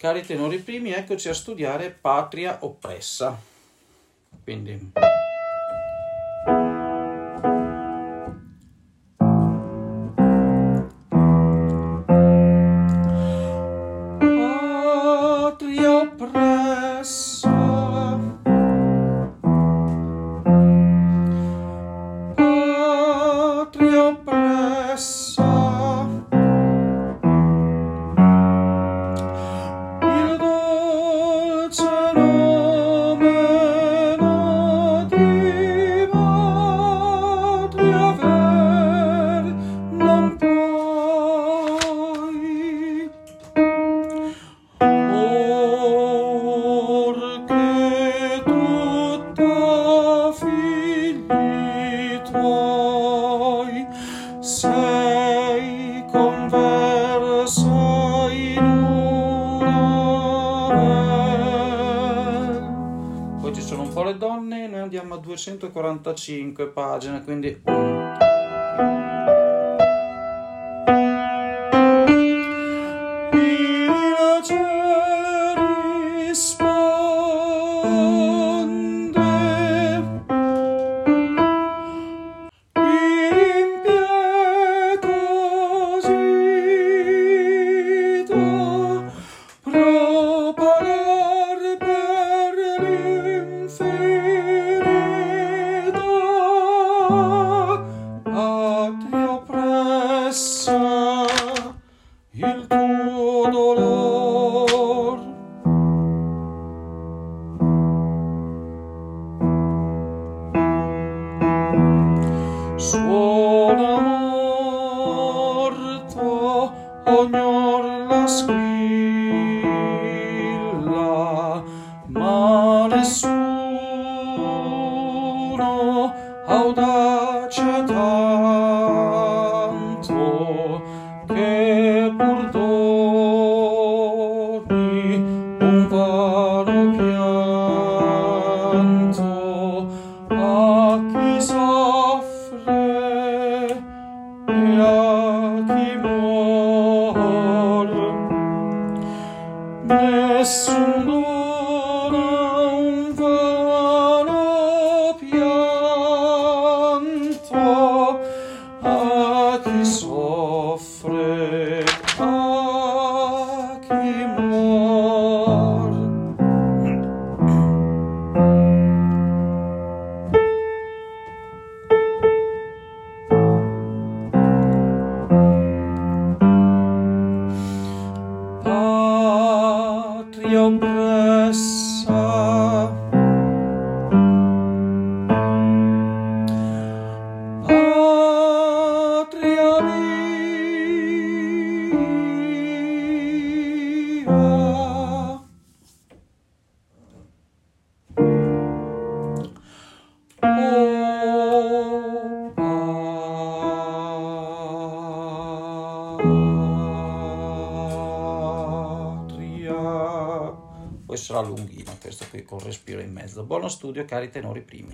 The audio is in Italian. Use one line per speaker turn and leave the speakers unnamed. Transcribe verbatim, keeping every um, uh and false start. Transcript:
Cari tenori primi, eccoci a studiare Patria oppressa. Quindi patria oppressa, patria oppressa, il dolce nome di patria aver non puoi, orché tutta figli tuoi sei conversa in una vel. Poi ci sono un po' le donne e noi andiamo a duecentoquarantacinque pagine, quindi il cielo risponde in pie così da propagar per l'infinita patria oppressa il tuo dolor. Suona morto ognor la squilla, ma nessuno audace tanto che pur doni un vano pianto a chi soffre e a chi muor. Nessun dona un vano pianto a chi soffre, a chi muor. Patria oppressa, patria mia, oh patria. Poi sarà lunghino questo qui col respiro in mezzo. Buono studio, cari tenori primi.